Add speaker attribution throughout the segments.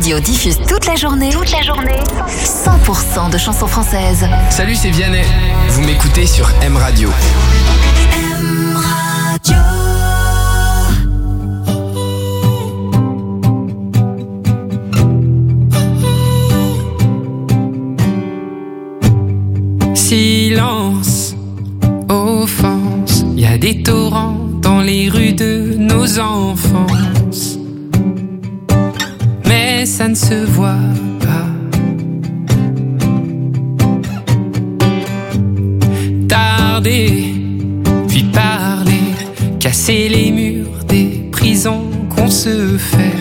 Speaker 1: Radio diffuse toute la journée 100% de chansons françaises.
Speaker 2: Salut, c'est Vianney. Vous m'écoutez sur M Radio.
Speaker 1: M Radio.
Speaker 3: Silence, offense, y a des torrents dans les rues de nos enfances. Mais ça ne se voit pas. Tarder, puis parler, casser les murs des prisons qu'on se fait.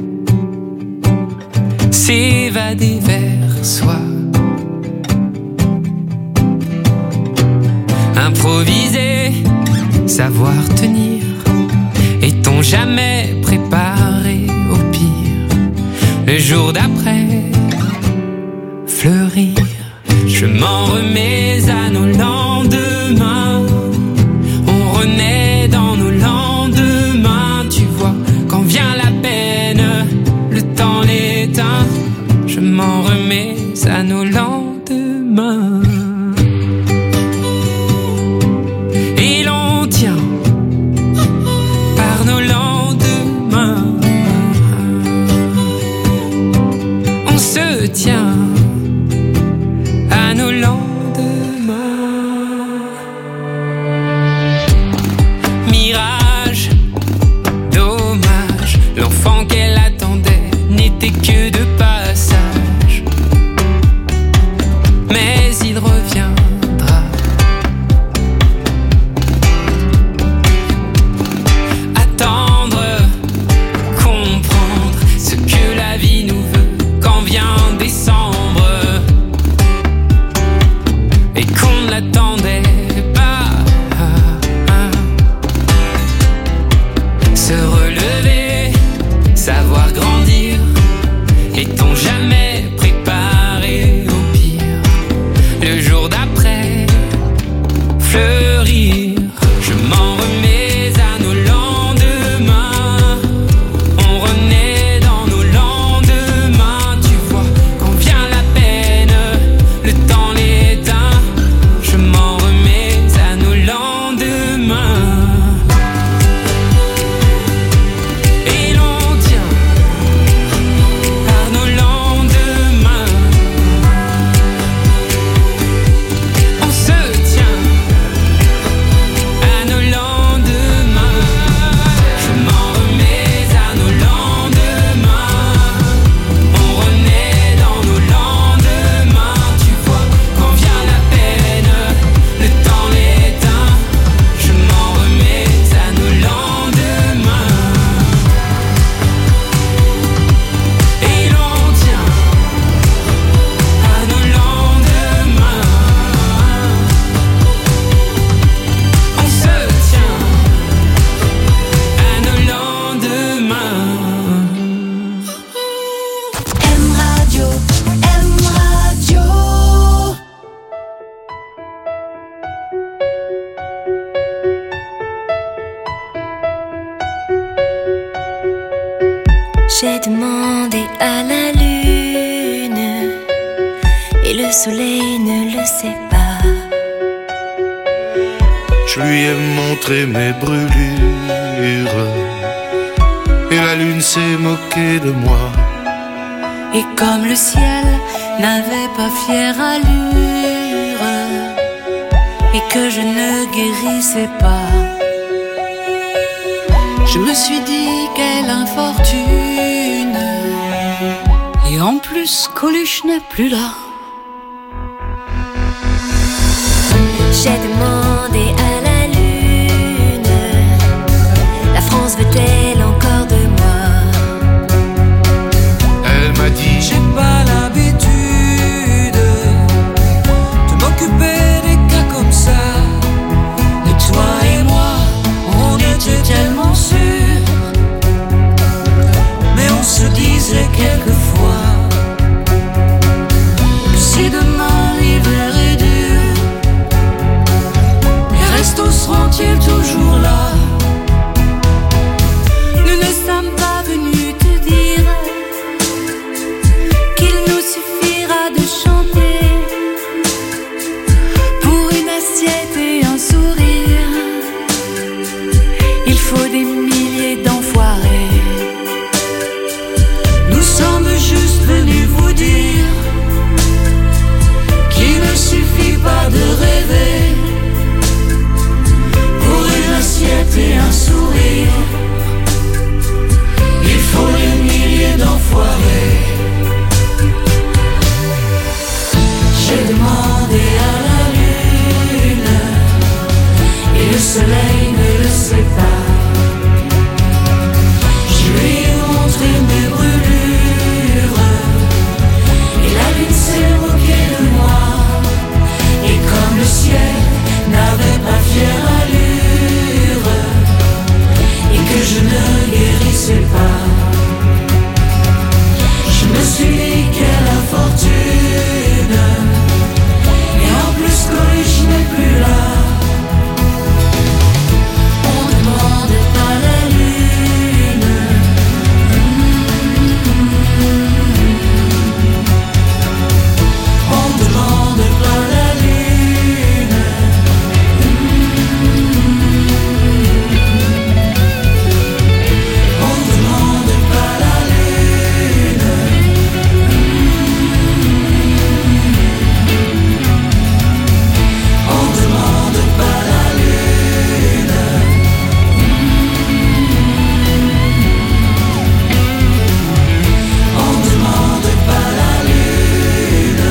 Speaker 3: S'évader vers soi. Improviser, savoir tenir. Est-on jamais préparé au pire? Le jour d'après, fleurir. Je m'en remets à nos lendemains. On renaît dans nos lendemains. Tu vois, quand vient la peine, le temps l'éteint. Je m'en remets à nos lendemains. Tiens à nos lendemains. Mirage, dommage, l'enfant qu'elle attendait n'était que de passage. Mais il reviendra. Attendre, comprendre ce que la vie nous veut quand vient décembre et qu'on ne l'attendait pas. Se relever, savoir grandir. Est-on jamais préparé au pire? Le jour d'après, fleurir. Je m'en remets à nos lendemains. On renaît dans nos lendemains. Tu vois, quand vient la peine, le temps l'éteint. Je m'en remets à nos lendemains. Et l'on tient par nos lendemains. On se tient à nos lendemains. Je m'en remets à nos lendemains. On renaît dans nos lendemains. Tu vois, quand vient la peine, le temps l'éteint. Je m'en remets à nos lendemains. Et l'on tient à nos lendemains. On se tient à nos lendemains.
Speaker 1: M Radio, M Radio.
Speaker 4: J'ai demandé à la lune et le soleil ne le sait pas.
Speaker 5: Je lui ai montré mes brûlures et la lune s'est moquée de moi.
Speaker 4: Et comme le ciel n'avait pas fière allure et que je ne guérissais pas, je me suis dit quelle infortune. Et en plus Coluche n'est plus là. J'ai demandé à la lune, la France veut-elle encore de moi?
Speaker 5: Elle m'a dit
Speaker 3: J'ai pas l'habitude de m'occuper des cas comme ça.
Speaker 4: Et toi et moi, on était tellement sûrs, mais on se disait quelquefois que si demain l'hiver est dur, soleil ne le sait pas. Je lui ai montré mes brûlures et la lune s'est moquée de moi. Et comme le ciel n'avait pas fière allure et que je ne guérissais pas, je me suis dit quelle infortune. Et en plus Coluche n'est plus là. On ne demande pas la lune. On ne demande pas la lune. On ne demande pas la lune. On demande pas la lune. On demande pas la lune.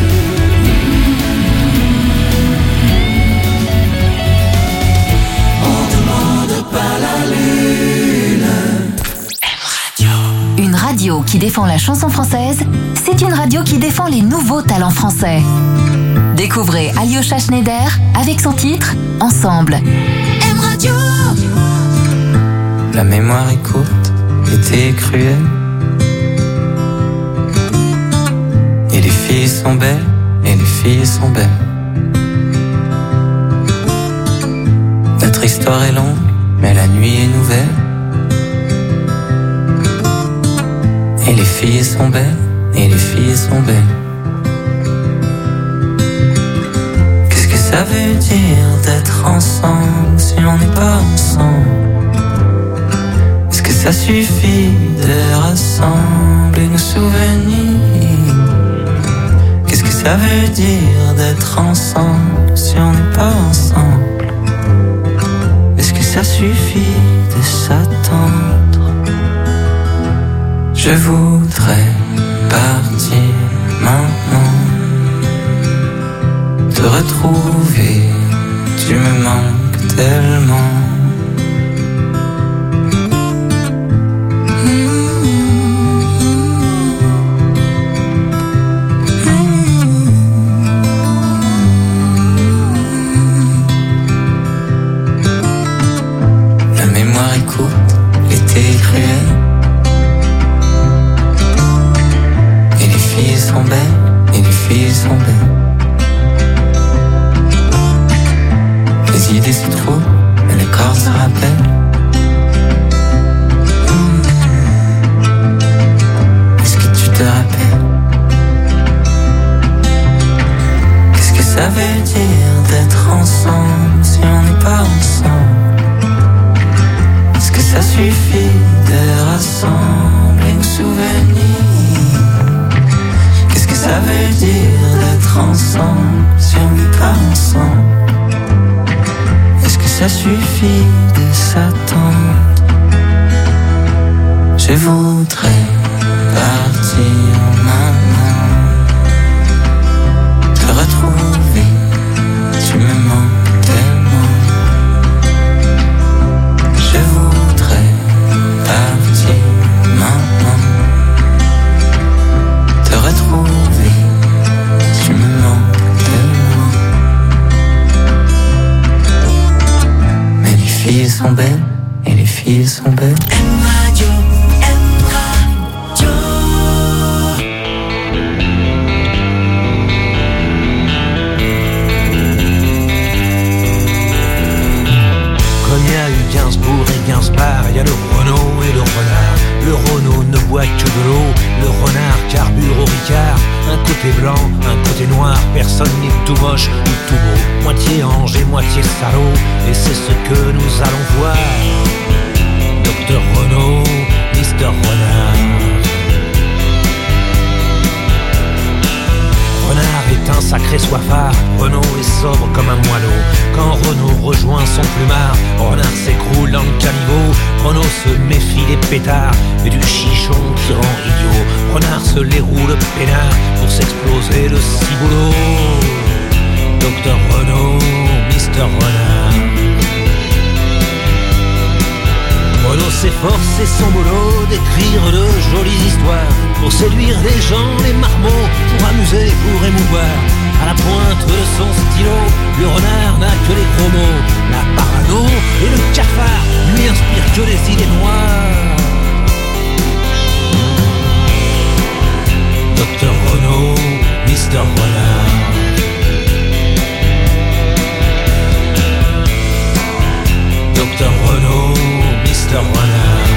Speaker 4: On demande pas la lune.
Speaker 1: Une radio qui défend la chanson française, c'est une radio qui défend les nouveaux talents français. Découvrez Alyosha Schneider avec son titre Ensemble. M Radio.
Speaker 6: La mémoire est courte, l'été est cruel. Et les filles sont belles, et les filles sont belles. Notre histoire est longue, mais la nuit est nouvelle. Et les filles sont belles, et les filles sont belles. Qu'est-ce que ça veut dire d'être ensemble si on n'est pas ensemble? Est-ce que ça suffit de rassembler nos souvenirs? Qu'est-ce que ça veut dire d'être ensemble si on n'est pas ensemble? Est-ce que ça suffit de s'attendre? Je voudrais partir maintenant, te retrouver, tu me manques tellement. La mémoire est courte, l'été est cruel. Et les filles sont belles, et les filles sont belles. Les idées se trouvent, et les corps se rappellent. Est-ce que tu te rappelles? Qu'est-ce que ça veut dire d'être ensemble si on n'est pas ensemble? Est-ce que ça suffit de rassembler nos souvenirs? Qu'est-ce que ça veut dire d'être ensemble si on n'est pas ensemble? Est-ce que ça suffit de s'attendre? Je voudrais partir maintenant, te retrouver, tu me manques tellement. Je voudrais partir maintenant, te retrouver, tu me manques tellement. Mais les filles sont belles, et les filles sont belles.
Speaker 4: M Radio, M Radio.
Speaker 7: Comme il y a eu Gainsbourg et Gainsbar, il y a le Renault et le renard. Le Renault ne boit que de l'eau, le renard carbure au Ricard. Un côté blanc, un côté noir, personne n'est tout moche ni tout beau. Moitié ange et moitié salaud, et c'est ce que nous allons voir. Docteur Renault, Mister Renard. Renard est un sacré soifard, Renault est sobre comme un moineau. Quand Renault rejoint son plumard, Renard s'écroule dans le caniveau. Renault se méfie des pétards et du chichon qui rend idiot. Renard se les roule peinard pour s'exploser le ciboulot. Docteur Renault, Mister Renard. s'efforce, c'est son boulot d'écrire de jolies histoires, pour séduire les gens, les marmots, pour amuser, pour émouvoir. À la pointe de son stylo, le renard n'a que les gros mots. La parano et le cafard lui inspirent que les idées noires. Dr Renaud, Mr Renard. Dr Renaud, Mr Renard.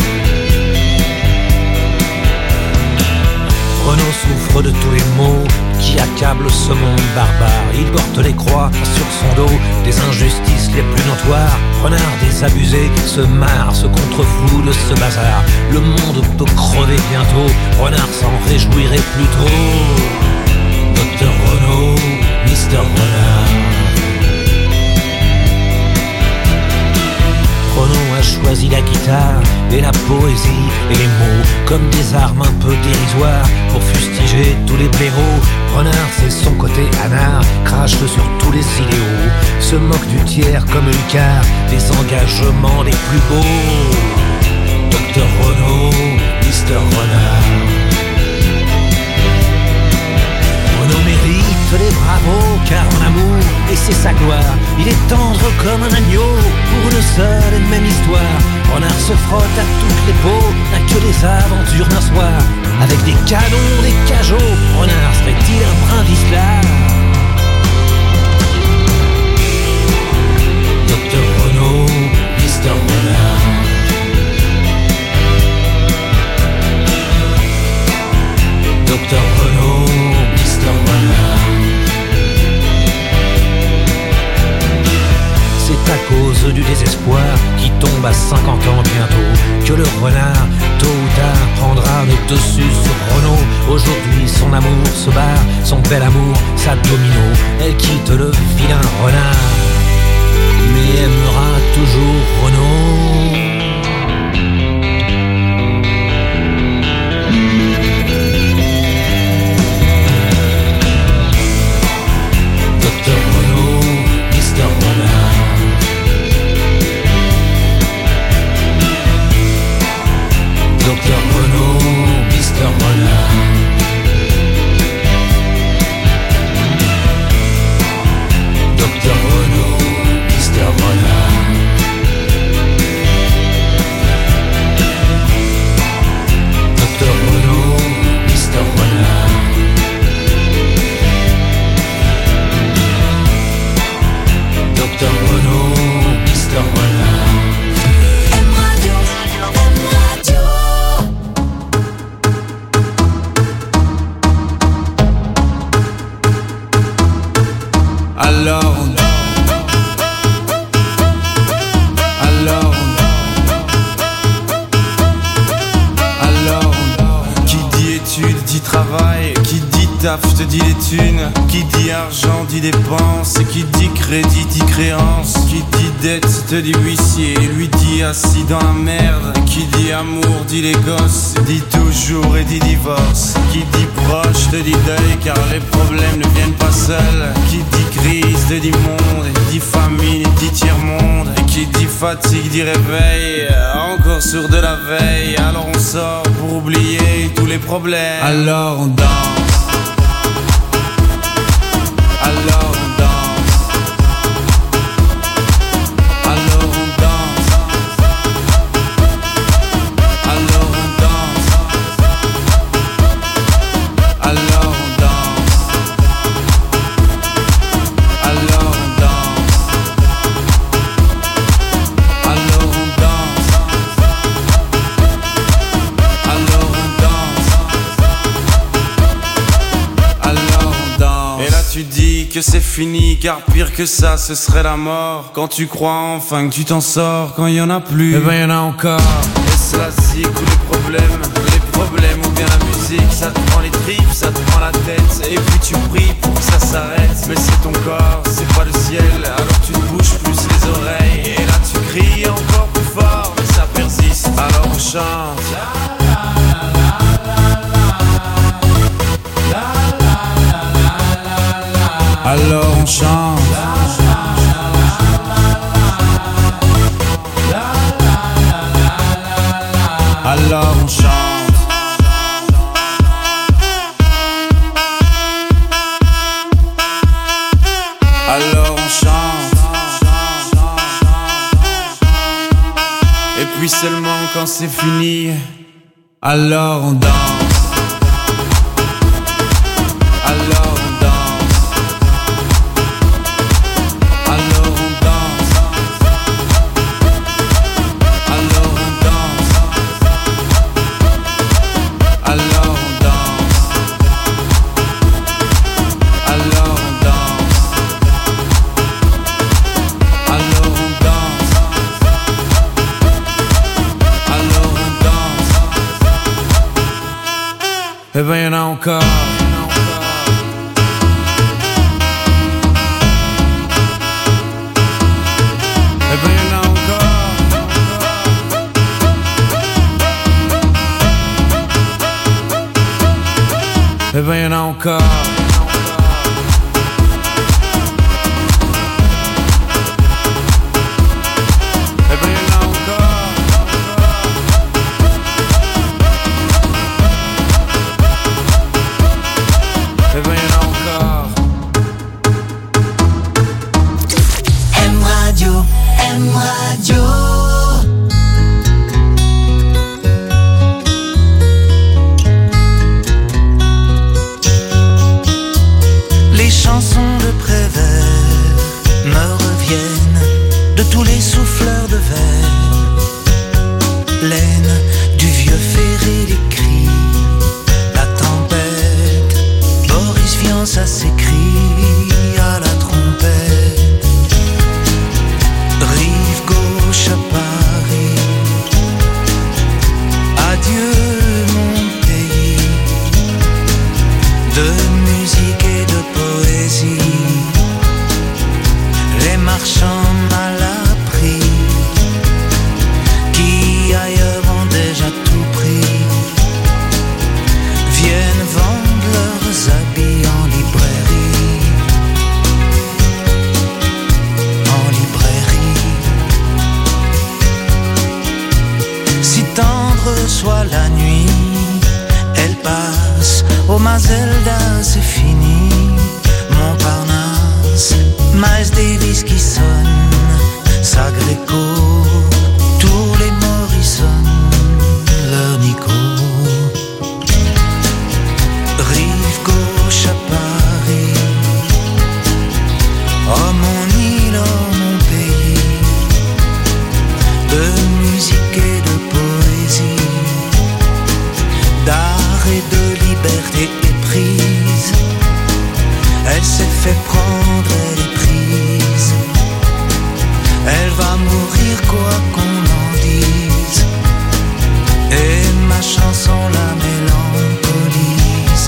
Speaker 7: Renaud souffre de tous les maux qui accablent ce monde barbare. Il porte les croix sur son dos des injustices les plus notoires. Renard désabusé se marre, se contrefout de ce bazar. Le monde peut crever bientôt, Renard s'en réjouirait plus tôt. Dr Renaud, Mr Renard. Renaud a choisi la guitare et la poésie et les mots comme des armes un peu dérisoires pour fustiger tous les blaireaux. Renard, c'est son côté anard, crache sur tous les idéaux, se moque du tiers comme Lucard, des engagements les plus beaux. Dr Renaud, Mr Renard. Renaud mérite les bravos, car en amour, et c'est sa gloire, il est tendre comme un agneau, pour une seule et même histoire. Renard se frotte à toutes les peaux, n'a que des aventures d'un soir. Avec des canons, des cajots, Renard serait-il un brin vicelard? Dr Renaud, Mr Renard. Dr Renaud, Mr Renard. C'est à cause du désespoir qui tombe à 50 ans bientôt que le renard, tôt ou tard, prendra le dessus sur Renaud. Aujourd'hui son amour se barre, son bel amour, sa domino. Elle quitte le vilain renard, mais aimera toujours Renaud.
Speaker 8: Te dit les thunes, qui dit argent dit dépense, qui dit crédit dit créance, qui dit dette te dit huissier, lui dit assis dans la merde, qui dit amour dit les gosses, dit toujours et dit divorce, qui dit proche te dit deuil car les problèmes ne viennent pas seuls, qui dit crise te dit monde, dit famine dit tiers-monde, et qui dit fatigue dit réveil, encore sur de la veille, alors on sort pour oublier tous les problèmes, alors on danse. Alors on danse, alors on danse, alors on danse, alors on danse, alors on danse, alors on danse, alors on danse, alors on danse. Et là tu dis que c'est fini, car pire que ça ce serait la mort. Quand tu crois enfin que tu t'en sors, quand il y en a plus, eh ben y en a encore. Est-ce la zik ou les problèmes ou bien la musique, ça te prend les tripes, ça te prend la tête, et puis tu pries pour que ça s'arrête. Mais c'est ton corps, c'est pas le ciel, alors tu te bouges plus les oreilles, et là tu cries encore plus fort, mais ça persiste, alors on chante. Alors on chante. alors on chante. Et puis seulement quand c'est fini, alors on danse. Alors on danse. Alors on danse. Alors on danse. Alors on danse. Alors on danse. Alors on danse. Alors on danse. Eh ben y'en a encore. Eh ben y'en a encore. Eh ben y'en a encore. Eh ben y'en a encore. Eh ben y'en a encore.
Speaker 4: M Radio, M Radio.
Speaker 6: Les chansons de Prévert me reviennent de tous les souffleurs de verre. Laine du vieux ferré, les cris, la tempête. Boris Vian, ça s'écrit à la trompette. Rive gauche à Paris. Adieu mon pays de musique et de poésie. Les marchands mal appris qui ailleurs ont déjà tout pris viennent vendre leurs habits en librairie. En librairie. Si tendre soit la nuit, elle passe. Oh Mazelda, c'est fini. Montparnasse, Miles Davis qui sonne, Sagreco, tous les Morrison, leur Nico. Rive gauche à Paris. Oh mon île, oh mon pays, de musique et de poésie, d'art et de liberté éprise. Elle s'est fait prendre, elle est prise. Elle va mourir quoi qu'on en dise. Et ma chanson la mélancolise.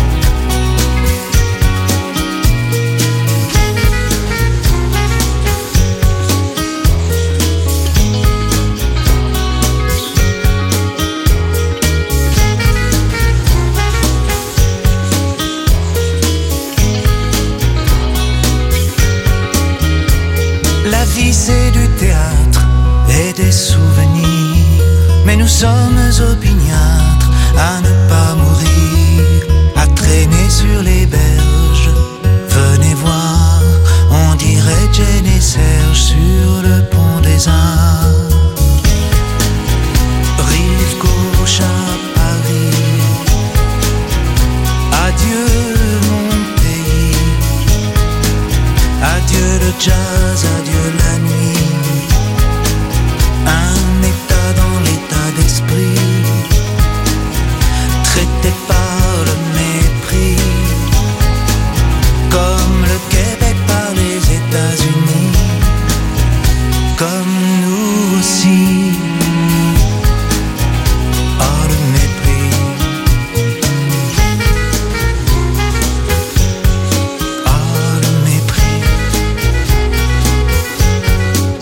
Speaker 6: La vie c'est du théâtre et des souvenirs. Mais nous sommes opiniâtres à ne pas mourir, à traîner sur les berges. Venez voir, on dirait Jane et Serge sur le pont des Arts. Rive gauche à Paris. Adieu mon pays. Adieu le jazz, adieu la nuit. Un état dans l'état d'esprit, traité par le mépris, comme le Québec par les États-Unis, comme nous aussi. Oh le mépris. Oh le mépris.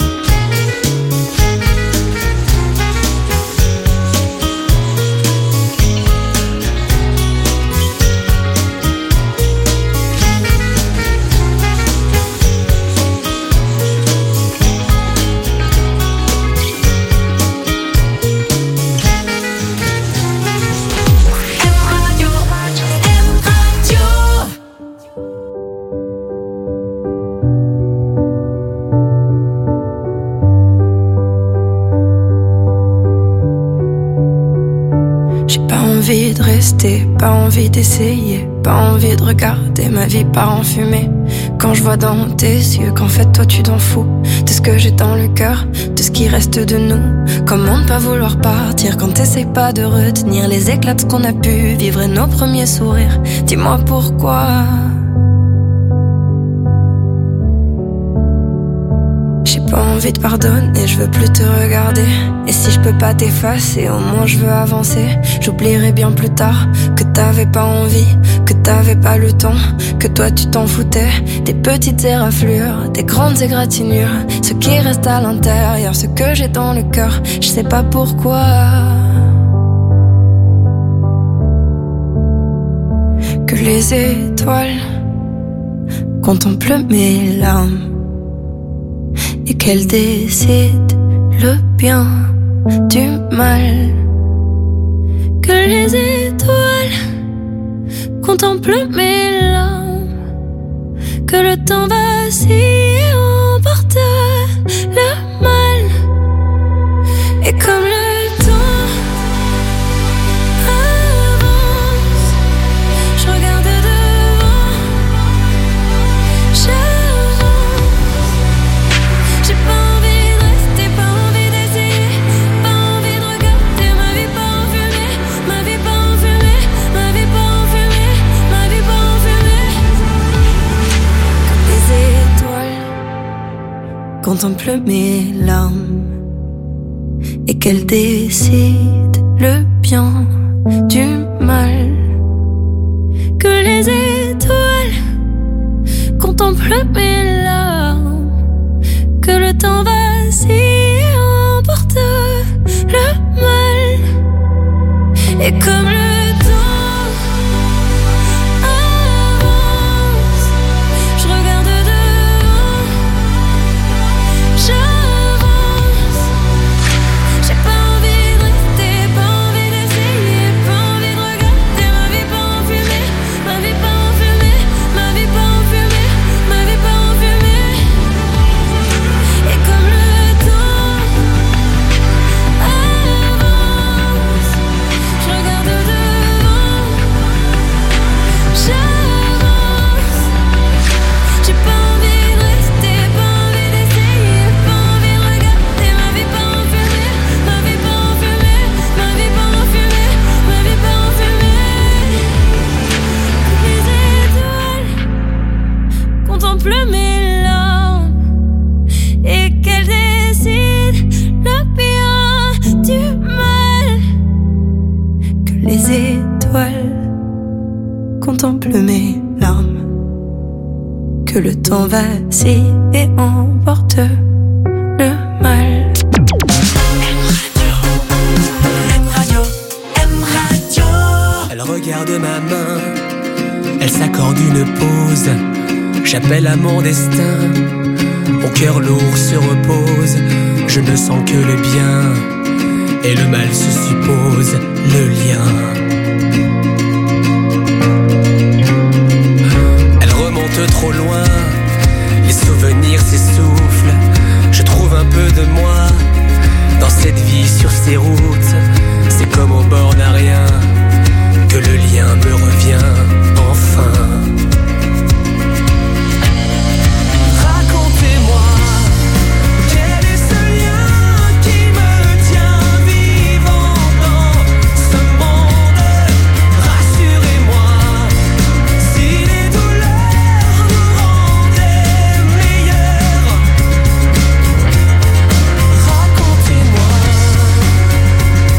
Speaker 9: envie de rester, pas envie d'essayer, pas envie de regarder ma vie part en fumée. Quand je vois dans tes yeux qu'en fait toi tu t'en fous de ce que j'ai dans le cœur, de ce qui reste de nous. Comment ne pas vouloir partir quand t'essayes pas de retenir les éclats de ce qu'on a pu vivre et nos premiers sourires. Dis-moi pourquoi. J'ai pas envie de pardonner, je veux plus te regarder. Et si je peux pas t'effacer, au moins je veux avancer. J'oublierai bien plus tard que t'avais pas envie, que t'avais pas le temps, que toi tu t'en foutais. Des petites éraflures, des grandes égratignures, ce qui reste à l'intérieur, ce que j'ai dans le cœur, je sais pas pourquoi. Que les étoiles contemplent mes larmes et qu'elles décident le bien du mal. Que les étoiles contemplent mes larmes, que le temps vacille et emporte le mal. Et comme le temps avance, je regarde devant, j'avance. J'ai pas envie de rester, pas envie d'essayer, pas envie de regarder ma vie pas en fumée, ma vie pas en fumée, ma vie pas en fumée, ma vie pas en fumée. Que les étoiles contemplent mes larmes et qu'elles décident le bien du mal. Que les étoiles contemplent mes larmes, que le temps vacille et emporte le mal. Et comme le temps avance, je regarde devant, j'avance. J'ai pas envie de rester, pas envie d'essayer, pas envie de regarder ma vie pas en fumée, ma vie pas en fumée, ma vie pas en fumée, ma vie pas en fumée. Et comme le temps avance, je regarde devant, j'avance. J'ai pas envie de rester, pas envie d'essayer, pas envie de regarder ma vie pas en fumée, ma vie pas en fumée, ma vie pas en fumée, ma vie pas en fumée. Les étoiles contemplent mes larmes et qu'elles décident le bien du mal. Que les étoiles contemplent mes larmes, que le temps vacille et emporte le mal.
Speaker 10: Elle regarde ma main, elle s'accorde une pause. J'appelle à mon destin, mon cœur lourd se repose. Je ne sens que le bien et le mal se suppose, le lien. Elle remonte trop loin, les souvenirs s'essoufflent. Je trouve un peu de moi dans cette vie sur ces routes. C'est comme au bord d'un rien que le lien me revient enfin. Racontez-moi, quel est ce lien qui me tient vivant dans ce monde? Rassurez-moi, si les douleurs nous rendaient meilleurs. Racontez-moi.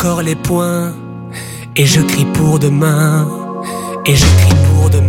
Speaker 10: encore les poings. Et je crie pour demain. Et je crie pour demain.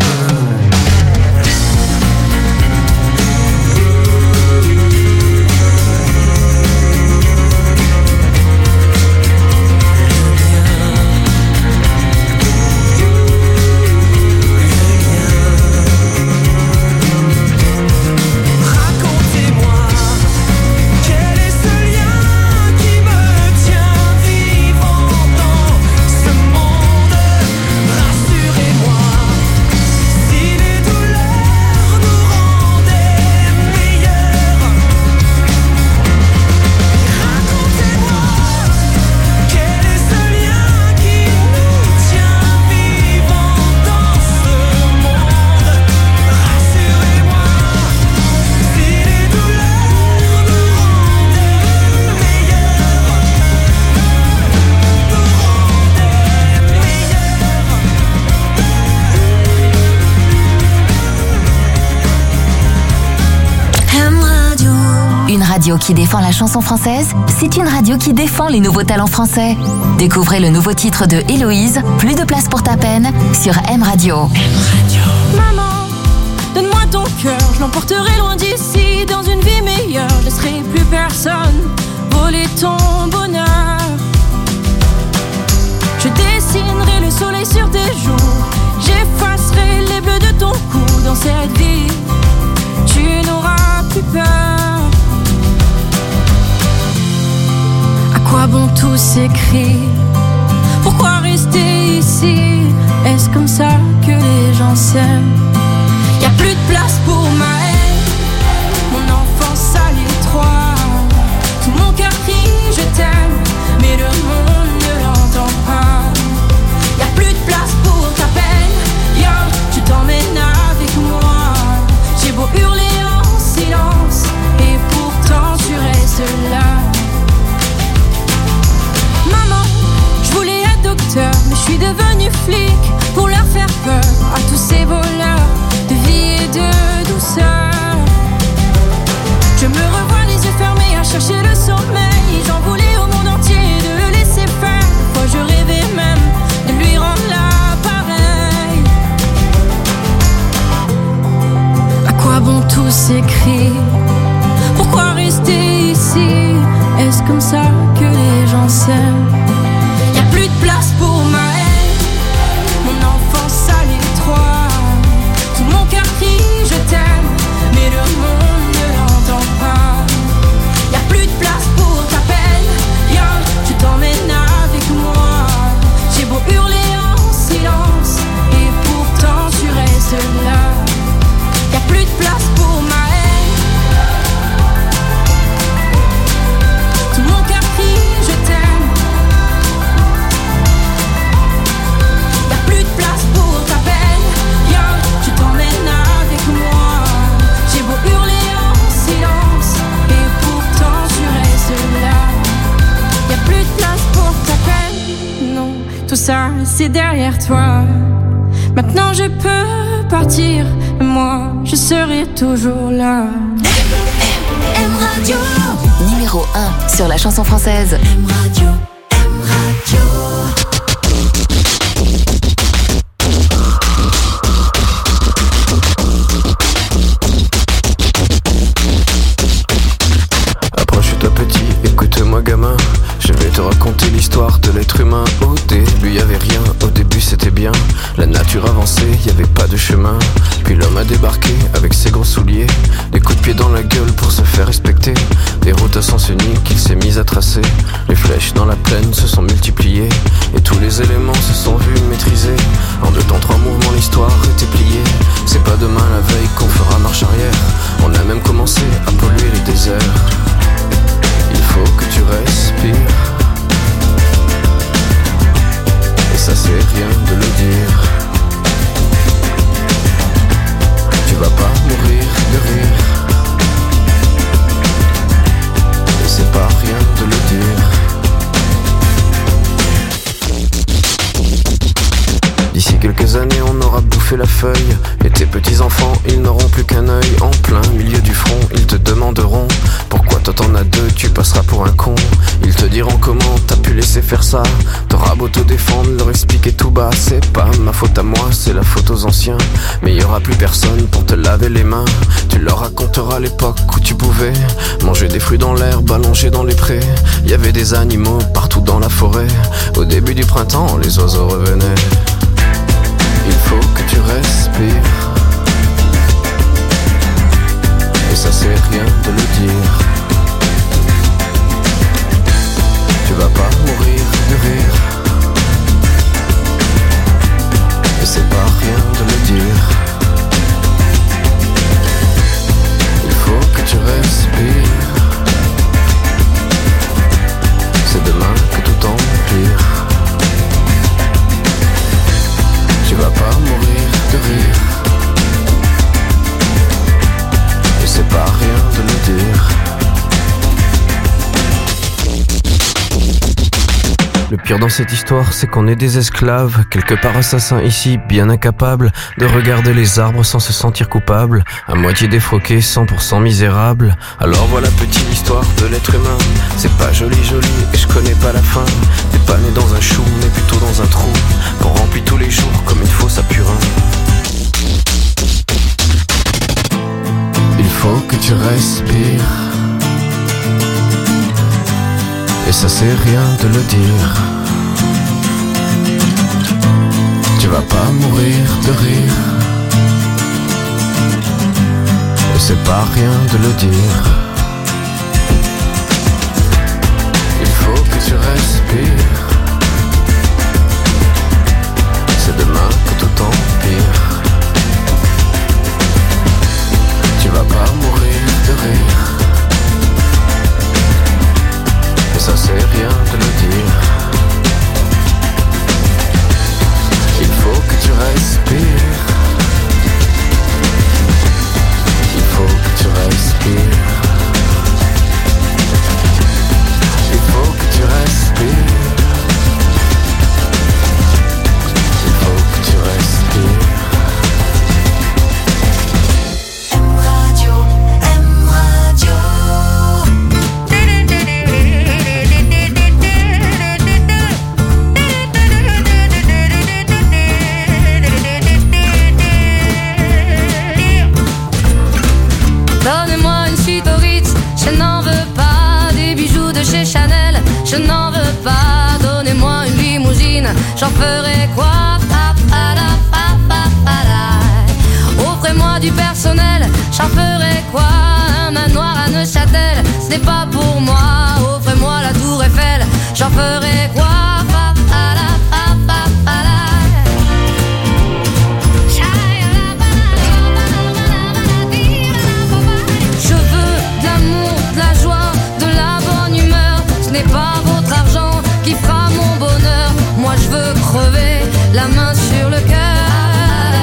Speaker 1: Radio qui défend la chanson française, c'est une radio qui défend les nouveaux talents français. Découvrez le nouveau titre de Héloïse, Plus de place pour ta peine, sur M Radio.
Speaker 9: Maman, donne-moi ton cœur, je l'emporterai loin d'ici, dans une vie meilleure. Je laisserai plus personne voler ton bonheur. Je dessinerai le soleil sur tes joues, j'effacerai les bleus de ton cou. Dans cette vie, tu n'auras plus peur. À quoi bon tous ces cris? Pourquoi rester ici? Est-ce comme ça que les gens s'aiment? Y'a plus de place pour ma haine, mon enfance à l'étroit. Tout mon cœur crie je t'aime, mais le monde ne l'entend pas. Y'a plus de place pour ta peine, yo, je t'emmène avec moi. J'ai beau hurler en silence, et pourtant tu restes là. Maman, je voulais être docteur, mais je suis devenue flic pour leur faire peur à tous ces voleurs de vie et de douceur. Je me revois les yeux fermés à chercher le sommeil. J'en voulais au monde entier de le laisser faire. Parfois je rêvais même de lui rendre l'appareil. À quoi bon tous ces cris? Pourquoi rester ici? Est-ce comme ça que les gens s'aiment? Y'a plus de place pour ma haine, mon enfance à l'étroit. Tout mon cœur crie je t'aime, mais le monde ne l'entend pas. Y'a plus de place pour ta peine, yo, je t'emmène avec moi. J'ai beau hurler en silence, et pourtant tu restes là. Y'a plus de place pour ma haine, tout mon cœur crie je t'aime. Y'a plus de place pour ta peine, yo, je t'emmène avec moi. J'ai beau hurler en silence, et pourtant tu restes là. Y'a plus de place pour ta peine, non, tout ça c'est derrière toi. Maintenant je peux partir, et moi je serai toujours là.
Speaker 1: M Radio, numéro 1 sur la chanson française.
Speaker 4: M Radio, M Radio.
Speaker 2: Approche-toi petit, écoute-moi gamin. Je vais te raconter l'histoire de l'être humain. Au début y'avait rien, au début c'était bien. La nature avançait, y'avait pas de chemin. Puis l'homme a débarqué avec ses gros souliers, des coups de pied dans la gueule pour se faire respecter. Des routes à sens unique qu'il s'est mis à tracer. Les flèches dans la plaine se sont multipliées, et tous les éléments se sont vus maîtrisés. En 2 temps 3 mouvements l'histoire était pliée. C'est pas demain la veille qu'on fera marche arrière. On a même commencé à polluer les déserts. Il faut que tu respires, et ça c'est rien de le dire. Tu vas pas mourir de rire, et c'est pas rien de le dire. D'ici quelques années on aura bouffé la feuille, et tes petits-enfants ils n'auront plus qu'un œil. En plein milieu du front ils te demanderont pourquoi toi t'en as 2, tu passeras pour un con. Ils te diront comment t'as pu laisser sais faire ça. T'auras beau te défendre, leur expliquer tout bas. C'est pas ma faute à moi, c'est la faute aux anciens. Mais y aura plus personne pour te laver les mains. Tu leur raconteras l'époque où tu pouvais manger des fruits dans l'herbe, allonger dans les prés. Y avait des animaux partout dans la forêt. Au début du printemps, les oiseaux revenaient. Il faut que tu respires. Et ça c'est rien de le dire. Tu vas pas mourir de rire. Et c'est pas rien de le dire. Il faut que tu respires. C'est demain que tout empire. Tu vas pas mourir de rire. Et c'est pas rien de le dire. Le pire dans cette histoire, c'est qu'on est des esclaves, quelque part assassins ici, bien incapables de regarder les arbres sans se sentir coupables, à moitié défroqués, 100% misérables. Alors voilà petite histoire de l'être humain. C'est pas joli et je connais pas la fin. T'es pas né dans un chou, mais plutôt dans un trou qu'on remplit tous les jours comme une fosse à purin. Il faut que tu respires. Et ça c'est rien de le dire. Tu vas pas mourir de rire. Et c'est pas rien de le dire. Il faut que tu respires. C'est demain que tout empire. Tu vas pas mourir de rire. Ça c'est rien de le dire. Il faut que tu respires. Il faut que tu respires. Il faut que tu respires. Il faut que tu respires.
Speaker 9: Donnez-moi une suite au Ritz, je n'en veux pas. Des bijoux de chez Chanel, je n'en veux pas. Donnez-moi une limousine, j'en ferai quoi? Offrez-moi du personnel, j'en ferai quoi? Un manoir à Neuchâtel, ce n'est pas pour moi. Offrez-moi la tour Eiffel, j'en ferai quoi? Pas votre argent qui fera mon bonheur. Moi je veux crever la main sur le cœur.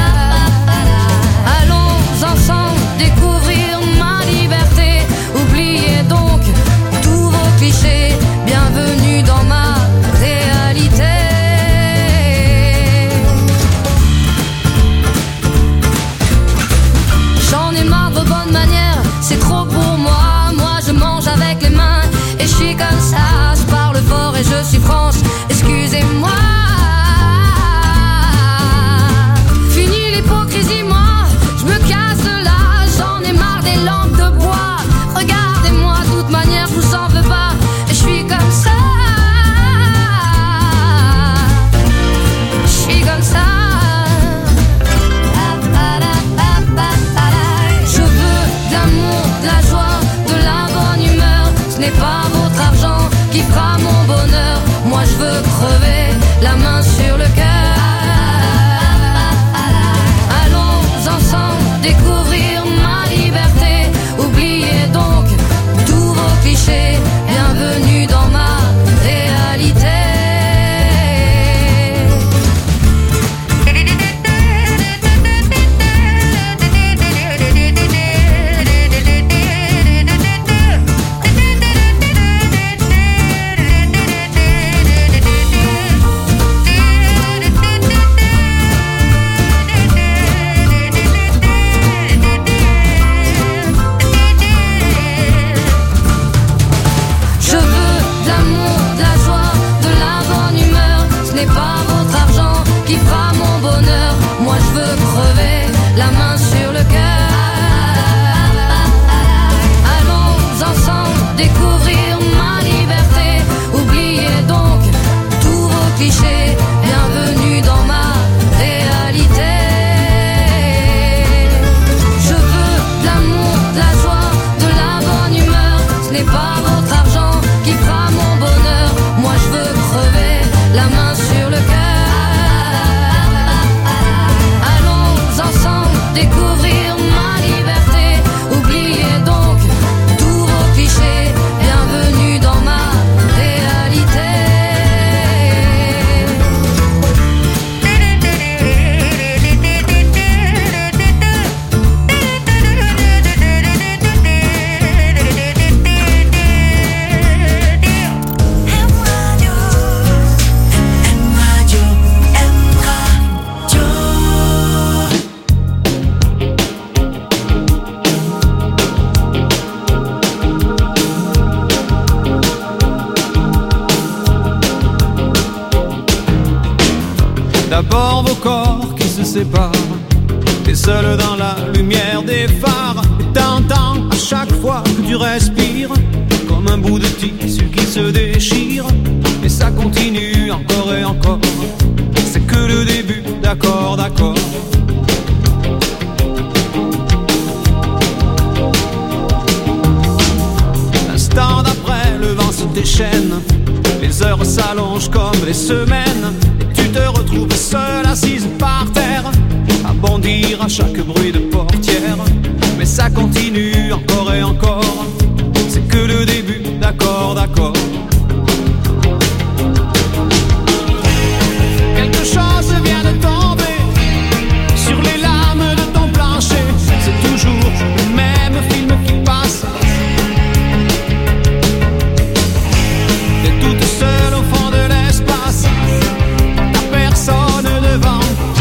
Speaker 9: Allons ensemble découvrir ma liberté. Oubliez donc tous vos clichés. Bienvenue dans ma réalité. J'en ai marre de vos bonnes manières, c'est trop pour moi. Moi je mange avec les mains. Je suis comme ça, je parle fort et je suis franche. Excusez-moi. Fini l'hypocrisie, moi, je me casse de là. J'en ai marre des lampes de bois. Regardez-moi, de toute manière, je vous en veux pas. Je suis comme ça. Je suis comme ça. Je veux de l'amour, de la joie, de la bonne humeur. Ce n'est pas votre argent qui fera mon bonheur. Moi je veux crever la main sur le cœur. Allons ensemble découvrir ma liberté. Oubliez donc tous vos clichés. Bienvenue dans ma réalité.
Speaker 11: D'abord vos corps qui se séparent, t'es seul dans la lumière des phares. Et t'entends à chaque fois que tu respires comme un bout de tissu qui se déchire. Et ça continue encore et encore, c'est que le début, d'accord, d'accord. L'instant d'après, le vent se déchaîne, les heures s'allongent comme les semaines. Et tu te retrouves seule assise par terre, à bondir à chaque bruit de portière. Mais ça continue encore et encore, c'est que le début, d'accord, d'accord. Quelque chose vient de tomber sur les lames de ton plancher. C'est toujours le même film qui passe. T'es toute seule au fond de l'espace, t'as personne devant.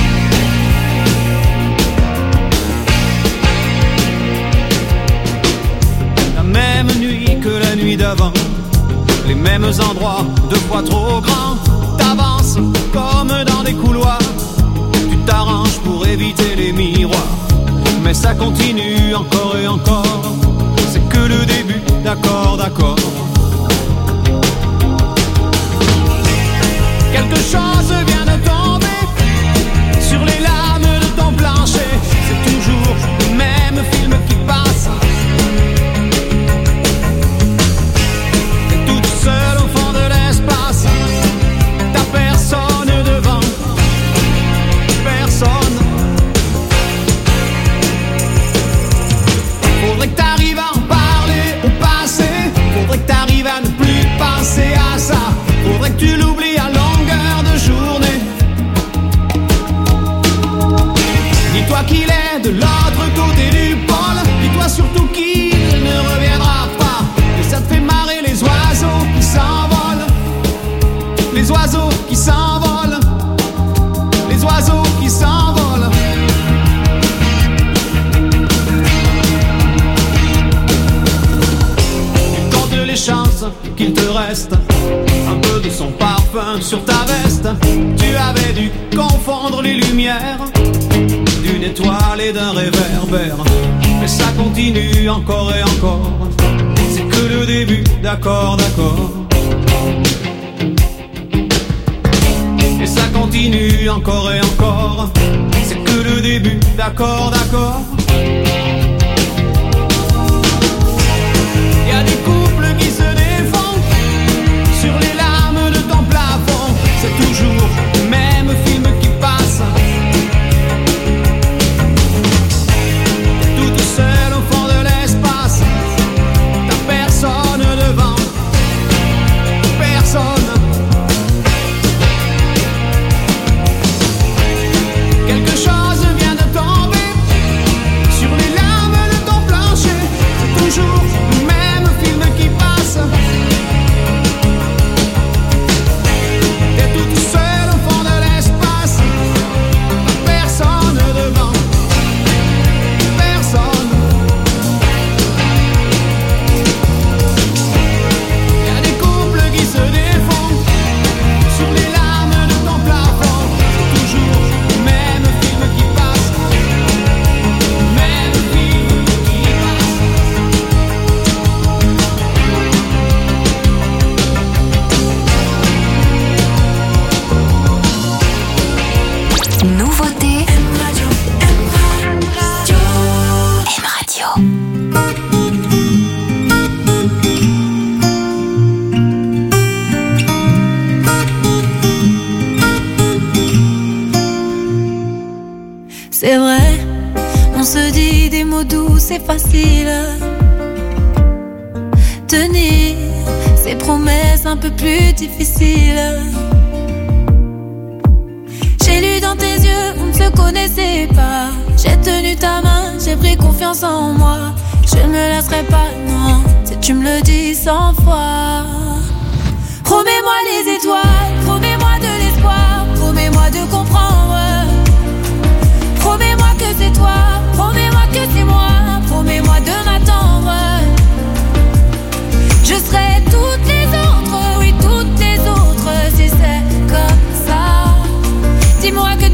Speaker 11: La même nuit que la nuit d'avant, les mêmes endroits, deux fois trop grands. T'avances comme dans des couloirs, tu t'arranges pour éviter les miroirs. Mais ça continue encore et encore, c'est que le début, d'accord, d'accord. Quelque chose vient de tomber sur les lames de ton plancher. C'est toujours le même film qui passe. T'es toute seule au fond de l'espace, t'as personne devant, personne. Faudrait que t'arrives à en parler au passé, faudrait que t'arrives à ne plus penser à ça, faudrait que tu l'oublies à longueur de journée. Dis-toi qu'il est de l'autre côté du pôle, dis-toi surtout qu'il ne reviendra pas. Et ça te fait marrer les oiseaux qui s'envolent, les oiseaux qui s'envolent, les oiseaux qui s'envolent. Tu comptes les chances qu'il te reste un peu de son parfum sur ta veste. Tu avais dû confondre les lumières d'une étoile et d'un réverbère. Mais ça continue encore et encore, c'est que le début, d'accord, d'accord. Et ça continue encore et encore, c'est que le début, d'accord, d'accord. Y a des couples qui se défont sur les lames de ton plafond. C'est toujours le même film qui passe. T'es toute seule au fond de l'espace, t'as personne devant, personne. Quelque chose vient de tomber sur les lames de ton plancher. C'est toujours le même film qui passe. T'es toute seule au fond de l'espace, personne devant, personne. Y'a des couples qui se défont sur les lames de ton plafond. C'est toujours le même film qui passe, le même film qui passe.
Speaker 1: Nouveauté M Radio.
Speaker 9: C'est vrai, on se dit des mots doux, c'est facile. Tenir ses promesses un peu plus difficiles. J'ai lu dans tes yeux, on ne se connaissait pas. J'ai tenu ta main, j'ai pris confiance en moi. Je ne me lasserai pas, non, si tu me le dis 100 fois. Promets-moi les étoiles, promets-moi de l'espoir, promets-moi de comprendre. Promets-moi que c'est toi, promets-moi que c'est moi, promets-moi de m'attendre. Je serai toutes les autres, oui toutes les autres, si c'est comme ça. Dis-moi que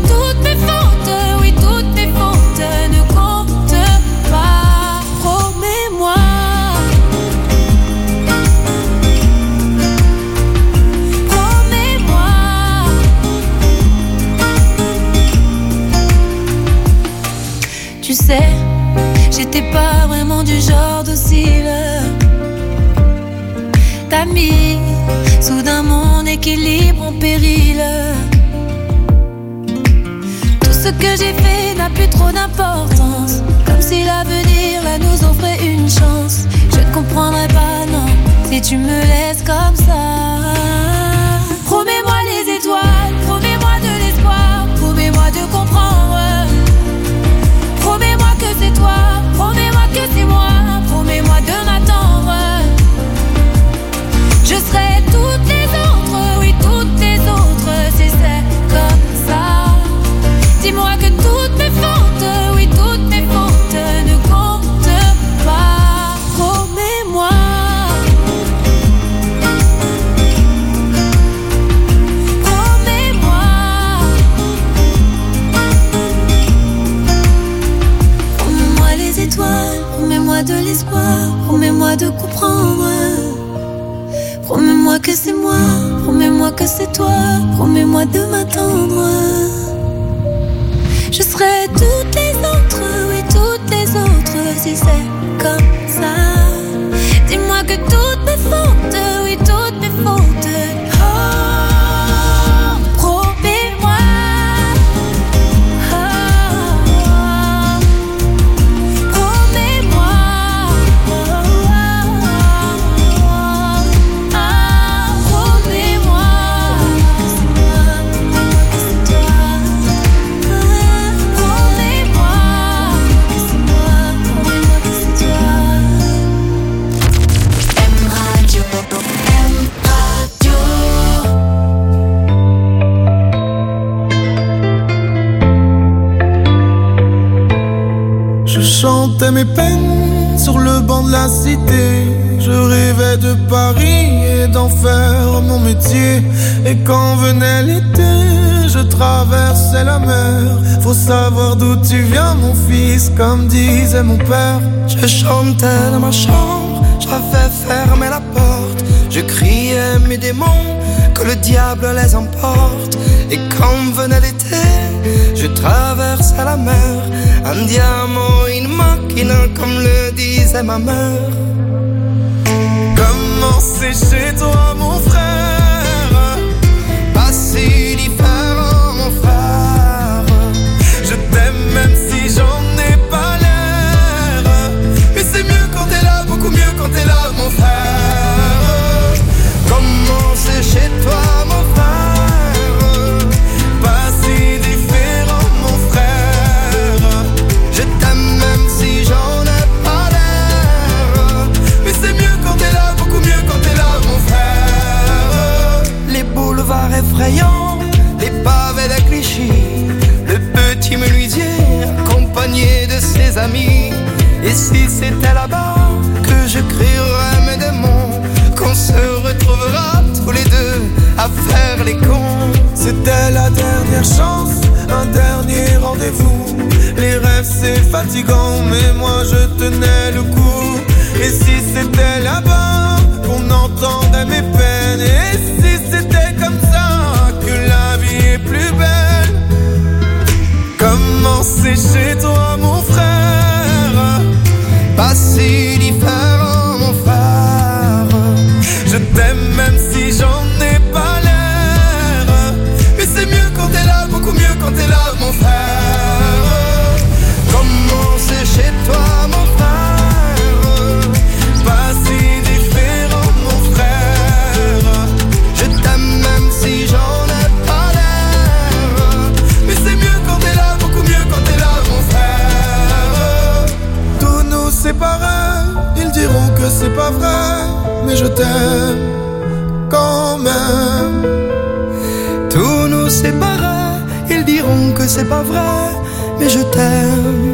Speaker 9: mis soudain mon équilibre en péril. Tout ce que j'ai fait n'a plus trop d'importance, comme si l'avenir là nous offrait une chance. Je ne comprendrai pas, non, si tu me laisses comme ça. Promets-moi les étoiles, promets-moi de l'espoir, promets-moi de comprendre. Promets-moi que c'est toi, promets-moi que c'est moi, promets-moi de m'attendre. Je serai toutes les autres, oui toutes les autres, si c'est comme ça. Dis-moi que toutes mes fautes, oui toutes mes fautes ne comptent pas. Promets-moi. Promets-moi. Promets-moi les étoiles, promets-moi de l'espoir, promets-moi de comprendre. Promets-moi que c'est moi, promets-moi que c'est toi, promets-moi de m'attendre. Je serai toutes les autres, oui toutes les autres, si c'est comme ça. Dis-moi que toutes mes fautes, oui toutes mes fautes. Oh, promets-moi. Oh, promets-moi. Oh, promets-moi.
Speaker 8: Je chantais mes peines sur le banc de la cité. Je rêvais de Paris et d'en faire mon métier. Et quand venait l'été, je traversais la mer. Faut savoir d'où tu viens mon fils, comme disait mon père. Je chantais dans ma chambre, j'avais fermé la porte. Je criais mes démons, que le diable les emporte. Et quand venait l'été, je traversais la mer. Un diamant, une machina, comme le disait ma mère. Comment c'est chez toi mon frère? Pas si différent mon frère. Je t'aime même si j'en ai pas l'air. Mais c'est mieux quand t'es là, beaucoup mieux quand t'es là mon frère. Comment c'est chez toi mon frère? Pas si différent mon frère. Je t'aime même si j'en ai pas l'air. Mais c'est mieux quand t'es là, beaucoup mieux quand t'es là mon frère. Les boulevards effrayants, les pavés de Clichy, le petit menuisier accompagné de ses amis. Et si c'était là-bas que je crierais mes démons, qu'on se retrouvera tous les deux à faire les cons. C'était la dernière chance, un dernier rendez-vous. Les rêves c'est fatigant, mais moi je tenais le coup. Et si c'était là-bas qu'on entendait mes peines, et si c'était comme ça que la vie est plus belle. Comment c'est chez toi mon frère? Pas si différent mon frère. Je t'aime même si j'en ai pas l'air. Mais c'est mieux quand t'es là, beaucoup mieux quand t'es là mon frère. Comment c'est chez toi mon frère? Pas si différent mon frère. Je t'aime même si j'en ai pas l'air. Mais c'est mieux quand t'es là, beaucoup mieux quand t'es là mon frère. Tous nous séparés, ils diront que c'est pas vrai, mais je t'aime quand même. Tous nous séparés, ils diront que c'est pas vrai, mais je t'aime.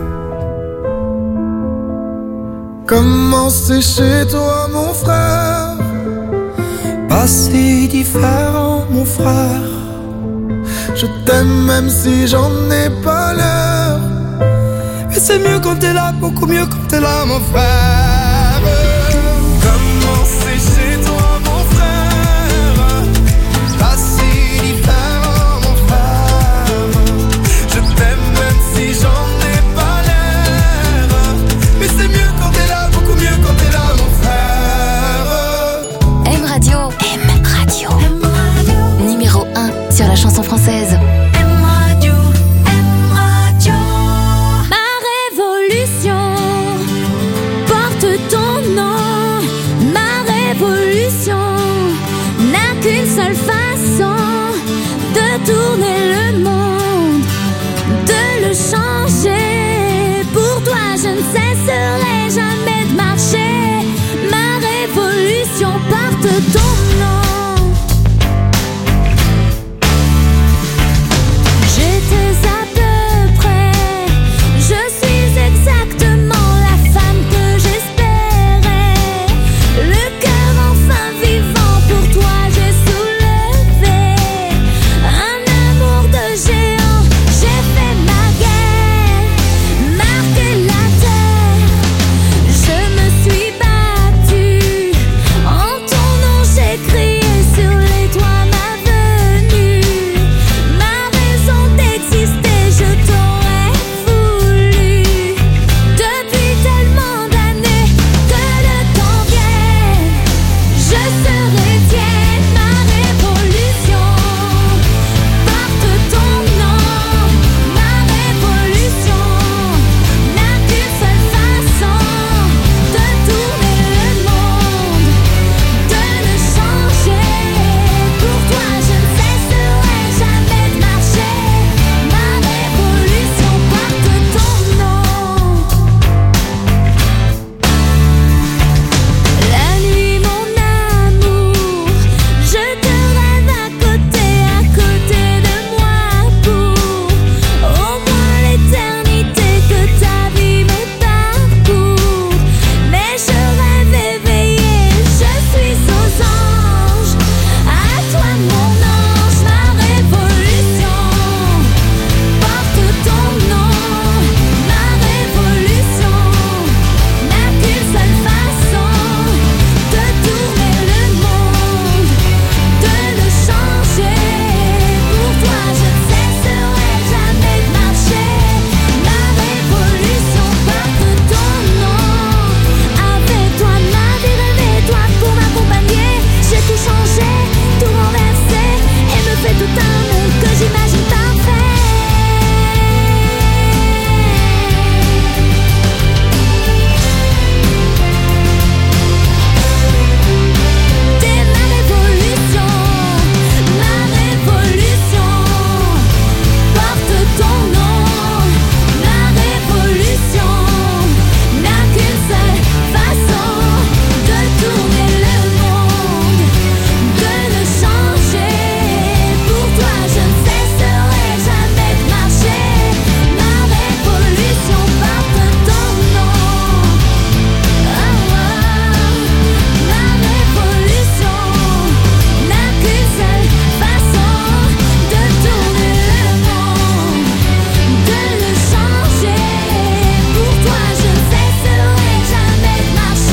Speaker 8: Comment c'est chez toi mon frère? Pas si différent mon frère. Je t'aime même si j'en ai pas l'air. Mais c'est mieux quand t'es là, beaucoup mieux quand t'es là mon frère. Comment c'est chez toi mon frère? Pas si différent mon frère. Je t'aime même si j'en ai pas l'air. Mais c'est mieux quand t'es là, beaucoup mieux quand t'es là mon frère.
Speaker 9: te donne.